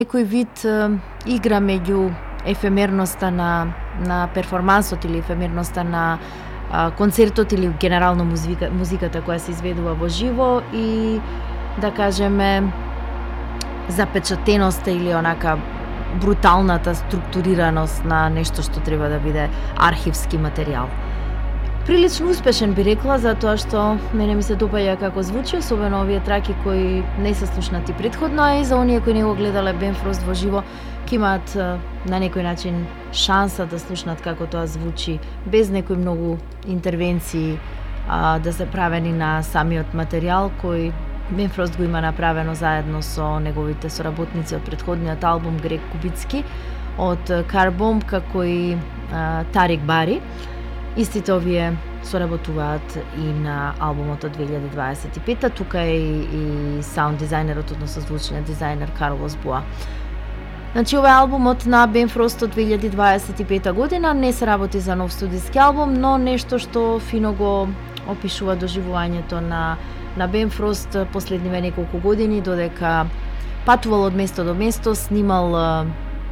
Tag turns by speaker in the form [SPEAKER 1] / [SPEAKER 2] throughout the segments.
[SPEAKER 1] некој вид игра меѓу ефемерноста на перформансот или ефемерноста на концертот или генерално музиката која се изведува во живо и да кажеме запечатеноста или онака бруталната структурираност на нешто што треба да биде архивски материјал. Прилично успешен би рекла, затоа што мене ми се допаѓа како звучи, особено овие траки кои не се слушнати претходно, а и за оние кои не го гледале Ben Frost во живо, ќе имаат на некој начин шанса да слушнат како тоа звучи, без некои многу интервенции да се правени на самиот материјал кој Ben Frost го има направено заедно со неговите соработници од претходниот албум Грег Кубицки, од Car Bomb, како и Тарик Бари. Истите овие соработуваат и на албумот од 2025-та, тука е и саунд дизајнерот, односно звучниот дизајнер Карлос Буа. Значи, ова е албумот на Ben Frost од 2025 година, не се работи за нов студиски албум, но нешто што фино го опишува доживувањето на Ben Frost последниве неколку години, додека патувал од место до место, снимал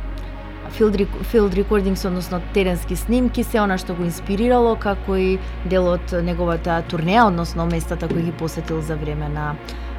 [SPEAKER 1] field recordings, односно теренски снимки, се она што го инспирирало, како и дел од неговата турнеја, односно местата кои ги посетил за време на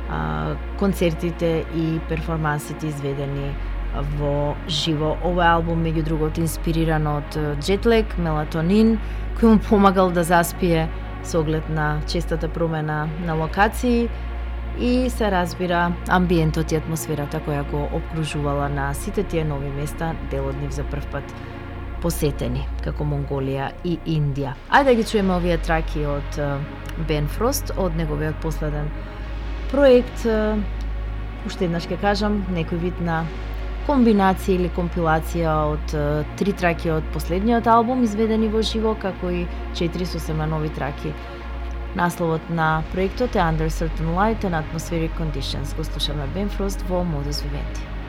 [SPEAKER 1] концертите и перформансите изведени во живо. Овој албум, меѓу другото, инспириран од джетлег, мелатонин, кој му помагал да заспие со оглед на честата промена на локации и се разбира амбиентот и атмосферата која го обкружувала на сите тие нови места, дел од нив за прв пат посетени, како Монголија и Индија. Ајде да ги чуеме овие траки од Ben Frost, од неговиот последен проект. Уште еднаш ќе кажам, некој вид на комбинација или компилација од 3 траки од последниот албум изведени во живо, како и 4 сосема нови траки. Насловот на проектот е Under Certain Light and Atmospheric Conditions. Го слушаме Ben Frost во Modus Vivendi.